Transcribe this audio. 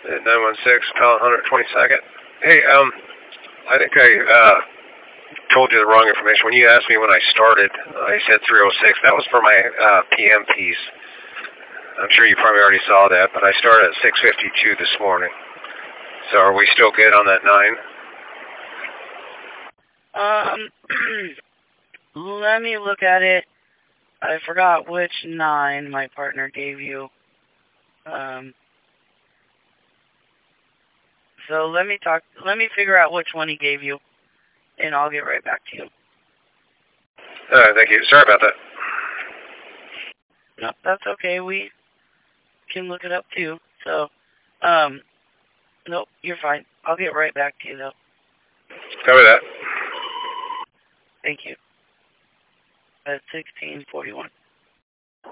916, pallet 122nd. Hey, I think I told you the wrong information. When you asked me when I started, I said 306. That was for my PM piece. I'm sure you probably already saw that, but I started at 6:52 this morning. So are we still good on that 9? Let me look at it. I forgot which 9 my partner gave you. So let me figure out which one he gave you, and I'll get right back to you. Thank you. Sorry about that. No, that's okay. We can look it up too. So, nope, you're fine. I'll get right back to you though. Cover that. Thank you. At 16:41.